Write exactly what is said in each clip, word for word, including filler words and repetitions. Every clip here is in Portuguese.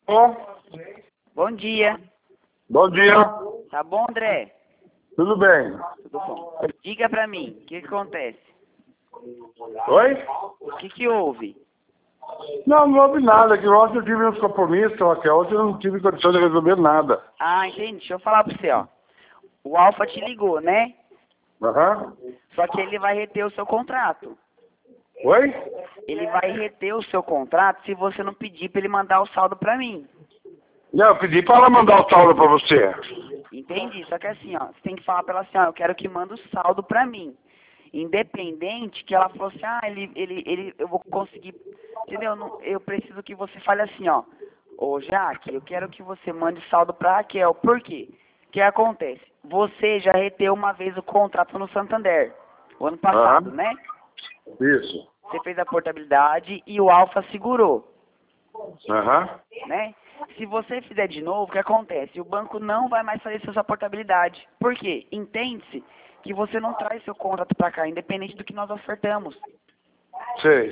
Bom, Bom dia. bom dia. Tá bom, André? Tudo bem? Tudo bom. Diga pra mim, o que, que acontece? Oi? O que, que houve? Não, não houve nada. Que ontem eu tive uns compromissos, Raquel. Ontem eu não tive condição de resolver nada. Ah, entendi. Deixa eu falar pra você, ó. O Alfa te ligou, né? Aham. Só que ele vai reter o seu contrato. Oi? Ele vai reter o seu contrato se você não pedir pra ele mandar o saldo pra mim. Não, eu pedi para ela mandar o saldo para você. Entendi. Só que assim, ó, você tem que falar pra ela assim, ó, eu quero que manda o saldo pra mim. Independente que ela falou assim, ah, ele, ele, ele, eu vou conseguir, entendeu? Não, eu preciso que você fale assim, ó, ô Jaque, eu quero que você mande saldo pra Raquel. Por quê? O que acontece? Você já reteu uma vez o contrato no Santander, o ano passado, Aham. né? Isso. Você fez a portabilidade e o Alfa segurou, Aham. né? Se você fizer de novo, o que acontece? O banco não vai mais fazer sua portabilidade. Por quê? Entende-se que você não traz seu contrato para cá, independente do que nós ofertamos, Sei.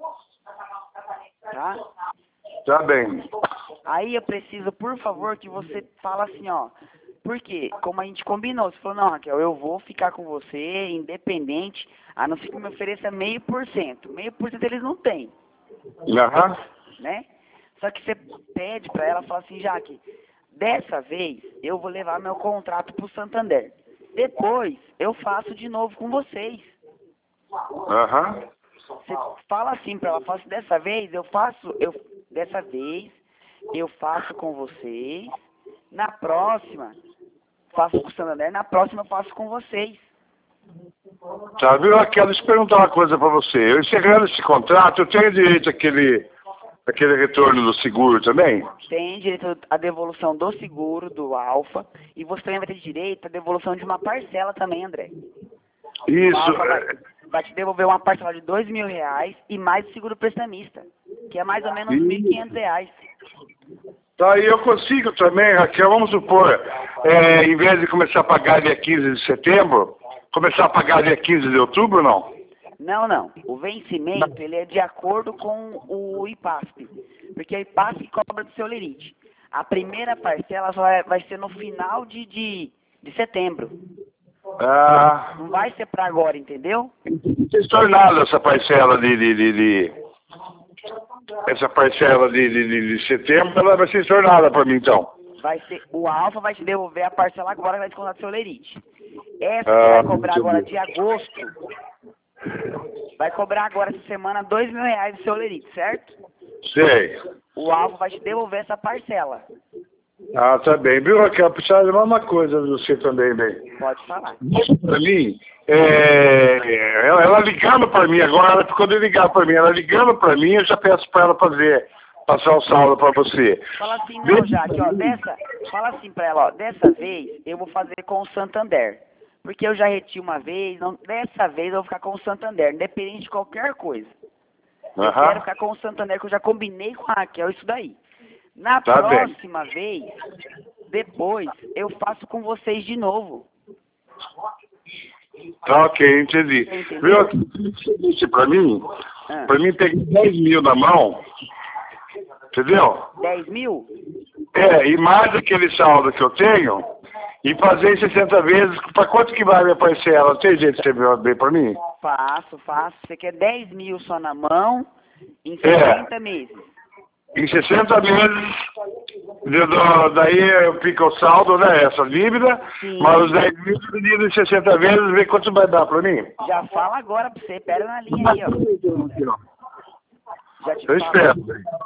tá? Tá bem. Aí eu preciso, por favor, que você fala assim, ó. Por quê? Como a gente combinou, você falou, não, Raquel, eu vou ficar com você, independente, a não ser que me ofereça meio por cento. Meio por cento eles não têm, Aham. né? Só que você pede para ela, fala assim, Jaque, dessa vez eu vou levar meu contrato pro Santander. Depois eu faço de novo com vocês. Aham. Você fala assim pra ela, fala assim, dessa vez eu faço, eu, dessa vez eu faço com vocês, na próxima faço com o Santander, na próxima eu faço com vocês. Tá, viu, Raquel? Deixa eu perguntar uma coisa para você. Eu encerrando esse contrato, eu tenho direito àquele, àquele retorno do seguro também? Tem direito à devolução do seguro, do Alfa, e você também vai ter direito à devolução de uma parcela também, André. O Isso. Alfa vai, é, vai te devolver uma parcela de dois mil reais e mais o seguro prestamista, que é mais ou menos mil e quinhentos reais. Tá, e eu consigo também, Raquel, vamos supor, é, em vez de começar a pagar dia quinze de setembro, começar a pagar dia quinze de outubro, não? Não, não. O vencimento, ele é de acordo com o IPASP. Porque o IPASP cobra do seu lerite. A primeira parcela só vai, vai ser no final de, de, de setembro. Ah, Não vai ser para agora, entendeu? não tem tornado essa parcela de, de, de, de- essa parcela de, de, de, de setembro, ela vai ser tornada para mim, então. Vai ser, o Alfa vai te devolver a parcela agora que vai descontar do seu lerite. Essa que Ah, vai cobrar agora entendi. de agosto, vai cobrar agora essa semana dois mil reais do seu lerite, certo? Sei. O Alfa vai te devolver essa parcela. Ah, tá bem. Viu, Raquel? Precisava de uma coisa de você também, bem. Pode falar. Para mim, é, ela, ela ligando para mim agora, ela ficou de ligar para mim, ela ligando para mim, eu já peço para ela fazer, passar o saldo para você. Fala assim, não, Jaque, ó, dessa, fala assim pra ela, ó, dessa vez eu vou fazer com o Santander. Porque eu já reti uma vez, não, dessa vez eu vou ficar com o Santander, independente de qualquer coisa. Eu Aham. quero ficar com o Santander, que eu já combinei com a Raquel, isso daí. Na Tá bem. próxima vez, depois, eu faço com vocês de novo. Tá ok, entendi. Você entendeu? Viu, aqui, você disse para mim, Ah, para mim pegar dez mil na mão, entendeu? dez mil? É, e mais aquele saldo que eu tenho, e fazer em sessenta vezes, para quanto que vai a minha parcela? Tem jeito de você ver bem para mim? Faço, faço. Você quer dez mil só na mão, em É. sessenta meses. Em sessenta meses, de- do- daí eu fico o saldo, né, essa dívida, Sim. mas os dez mil dividido em sessenta vezes, vê quanto vai dar para mim. Já fala agora pra você, pera na linha aí, ó. Já te Eu falo. espero.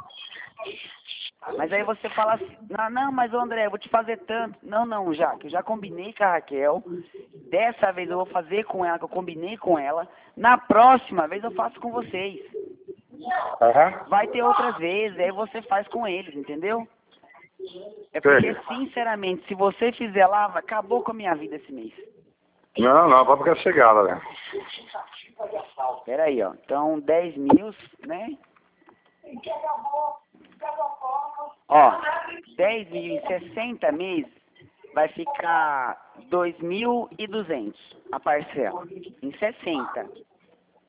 Mas aí você fala assim, não, não, mas ô André, eu vou te fazer tanto. Não, não, já, que eu já combinei com a Raquel. Dessa vez eu vou fazer com ela, que eu combinei com ela. Na próxima vez eu faço com vocês. Aham. Vai ter outras vezes, aí você faz com eles, entendeu? É porque, Sei. sinceramente, se você fizer lá, acabou com a minha vida esse mês. Não, não, pode ficar chegada, né? Pera aí, ó. Então, dez mil, né? Ó, dez mil em sessenta meses vai ficar dois mil e duzentos a parcela. Em sessenta.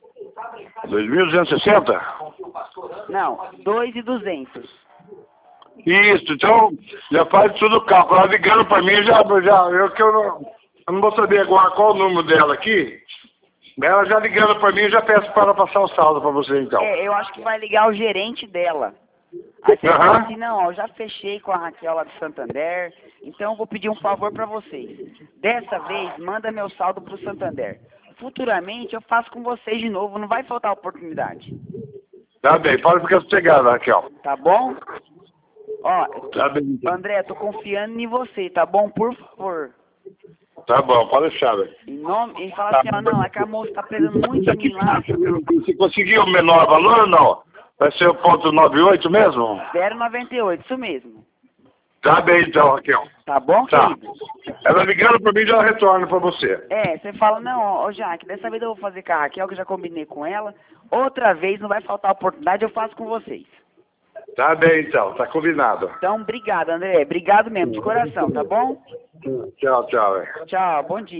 dois mil duzentos e sessenta? Não, dois mil e duzentos. Isso, então já faz tudo o cálculo. Ela ligando para mim, já, já eu que eu não, eu não vou saber agora qual o número dela aqui. Ela já ligando para mim, eu já peço para ela passar o saldo para você então. É, eu acho que vai ligar o gerente dela. Aí você Aham. fala assim, não, ó, eu já fechei com a Raquel lá do Santander, então eu vou pedir um favor para vocês. Dessa vez, manda meu saldo pro Santander. Futuramente eu faço com vocês de novo, não vai faltar oportunidade. Tá bem, pode ficar sossegado, Raquel. Tá bom? Ó, Tá bem. então. André, tô confiando em você, tá bom? Por favor. Tá bom, pode deixar, velho. Em nome, ele fala assim, ó, não, é que a moça tá pegando muito em mim lá. Você conseguiu o menor valor ou não? Vai ser o ponto noventa e oito mesmo? zero noventa e oito, isso mesmo. Tá bem então, Raquel. Tá bom, Tá. querido? Ela ligando pra mim, já retorna pra você. É, você fala, não, ó, ô Jaque, dessa vez eu vou fazer com a Raquel, que eu já combinei com ela. Outra vez, não vai faltar oportunidade, eu faço com vocês. Tá bem então, tá combinado. Então, obrigado, André. Obrigado mesmo, de coração, tá bom? Tchau, tchau, velho. Tchau, bom dia.